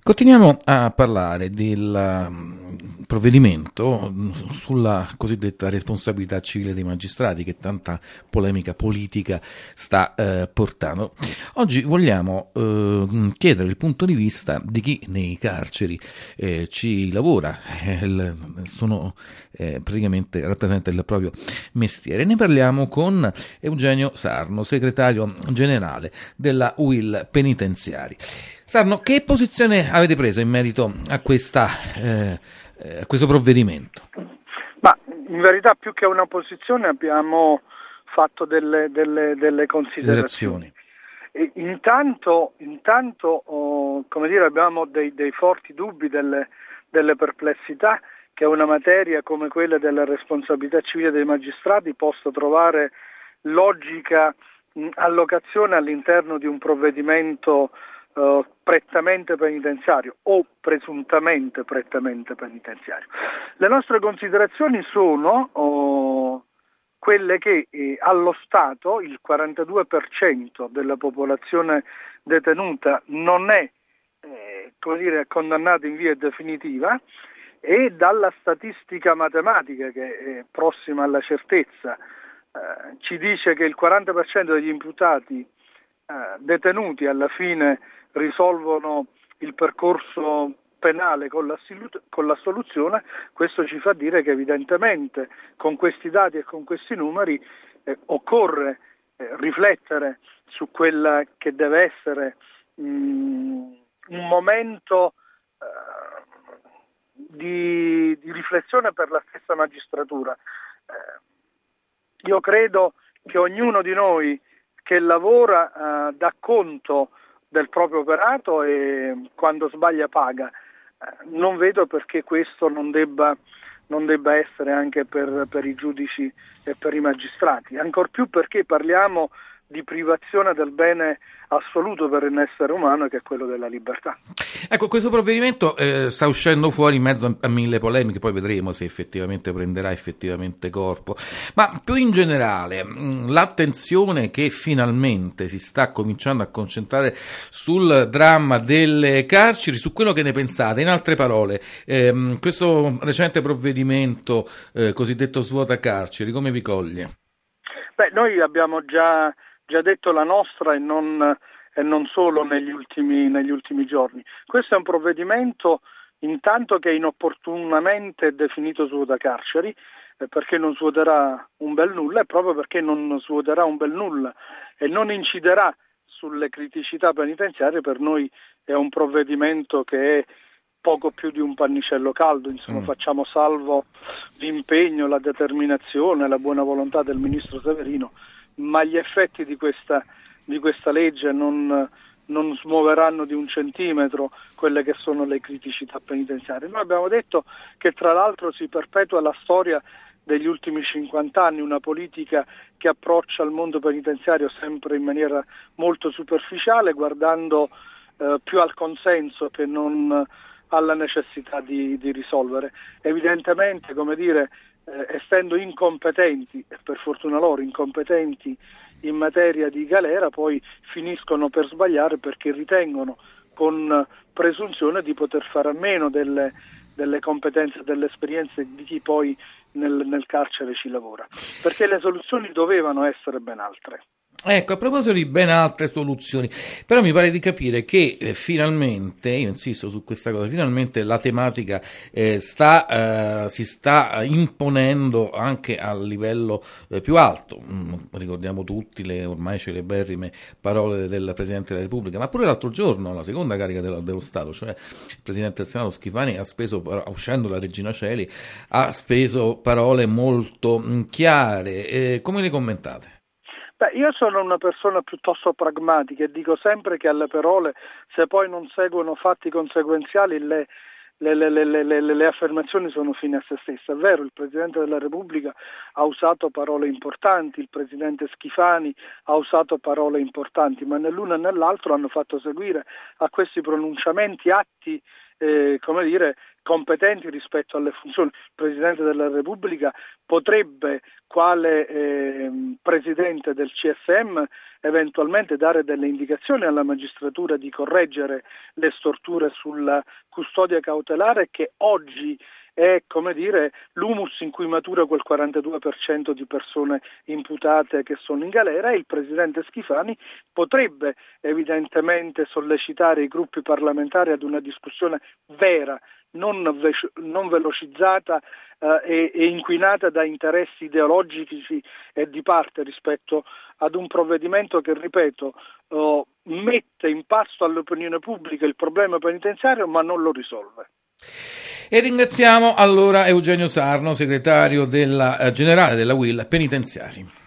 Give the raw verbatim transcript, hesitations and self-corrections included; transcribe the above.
Continuiamo a parlare del mm, provvedimento mm, sulla cosiddetta responsabilità civile dei magistrati che tanta polemica politica sta eh, portando. Oggi vogliamo eh, chiedere il punto di vista di chi nei carceri eh, ci lavora, eh, il, sono eh, praticamente rappresenta il proprio mestiere. Ne parliamo con Eugenio Sarno, segretario generale della U I L Penitenziari. Sarno, che posizione avete preso in merito a, questa, eh, a questo provvedimento? Ma in verità più che una posizione abbiamo fatto delle, delle, delle considerazioni. E intanto, intanto oh, come dire, abbiamo dei, dei forti dubbi, delle, delle perplessità che una materia come quella della responsabilità civile dei magistrati possa trovare logica mh, allocazione all'interno di un provvedimento Uh, prettamente penitenziario o presuntamente prettamente penitenziario. Le nostre considerazioni sono uh, quelle che eh, allo Stato il quarantadue per cento della popolazione detenuta non è eh, come dire, condannata in via definitiva, e dalla statistica matematica che è prossima alla certezza eh, ci dice che il quaranta per cento degli imputati eh, detenuti alla fine risolvono il percorso penale con la, con la soluzione. Questo ci fa dire che evidentemente con questi dati e con questi numeri eh, occorre eh, riflettere su quella che deve essere mh, un momento eh, di, di riflessione per la stessa magistratura. Eh, io credo che ognuno di noi che lavora eh, dà conto del proprio operato e quando sbaglia paga. Eh, non vedo perché questo non debba, non debba essere anche per, per i giudici e per i magistrati, ancor più perché parliamo di privazione del bene assoluto per un essere umano, che è quello della libertà. Ecco, questo provvedimento eh, sta uscendo fuori in mezzo a, a mille polemiche, poi vedremo se effettivamente prenderà effettivamente corpo, ma più in generale mh, l'attenzione che finalmente si sta cominciando a concentrare sul dramma delle carceri, su quello che ne pensate. In altre parole, ehm, questo recente provvedimento eh, cosiddetto svuota carceri, come vi coglie? Beh, noi abbiamo già già detto la nostra e non, e non solo negli ultimi, negli ultimi giorni. Questo è un provvedimento intanto che inopportunamente è definito svuota carceri, eh, perché non svuoterà un bel nulla, e proprio perché non svuoterà un bel nulla e non inciderà sulle criticità penitenziarie, per noi è un provvedimento che è poco più di un pannicello caldo. Insomma, mm. facciamo salvo l'impegno, la determinazione, la buona volontà del ministro Severino, ma gli effetti di questa, di questa legge non, non smuoveranno di un centimetro quelle che sono le criticità penitenziarie. Noi abbiamo detto che tra l'altro si perpetua la storia degli ultimi cinquanta anni, una politica che approccia il mondo penitenziario sempre in maniera molto superficiale, guardando eh, più al consenso che non alla necessità di, di risolvere. Evidentemente, come dire, Eh, essendo incompetenti, e per fortuna loro incompetenti in materia di galera, poi finiscono per sbagliare perché ritengono con presunzione di poter fare a meno delle, delle competenze e delle esperienze di chi poi nel, nel carcere ci lavora, perché le soluzioni dovevano essere ben altre. Ecco, a proposito di ben altre soluzioni, però mi pare di capire che eh, finalmente, io insisto su questa cosa, finalmente la tematica eh, sta, eh, si sta imponendo anche a livello eh, più alto. Mm, ricordiamo tutti le ormai celeberrime parole del Presidente della Repubblica, ma pure l'altro giorno la seconda carica dello, dello Stato, cioè il Presidente del Senato Schifani, ha speso, uscendo la Regina Coeli, ha speso parole molto mh, chiare. Eh, come le commentate? Beh, io sono una persona piuttosto pragmatica e dico sempre che alle parole, se poi non seguono fatti conseguenziali, le, le, le, le, le, le affermazioni sono fine a se stesse. È vero, il Presidente della Repubblica ha usato parole importanti, il Presidente Schifani ha usato parole importanti, ma nell'uno e nell'altro hanno fatto seguire a questi pronunciamenti atti eh, come dire, competenti rispetto alle funzioni. Il Presidente della Repubblica potrebbe, quale eh, Presidente del C S M, eventualmente dare delle indicazioni alla magistratura di correggere le storture sulla custodia cautelare, che oggi è, come dire, l'humus in cui matura quel quarantadue per cento di persone imputate che sono in galera, e il Presidente Schifani potrebbe evidentemente sollecitare i gruppi parlamentari ad una discussione vera, non, ve- non velocizzata eh, e-, e inquinata da interessi ideologici e di parte rispetto ad un provvedimento che, ripeto, eh, mette in pasto all'opinione pubblica il problema penitenziario ma non lo risolve. E ringraziamo allora Eugenio Sarno, segretario della, eh, generale della U I L Penitenziari.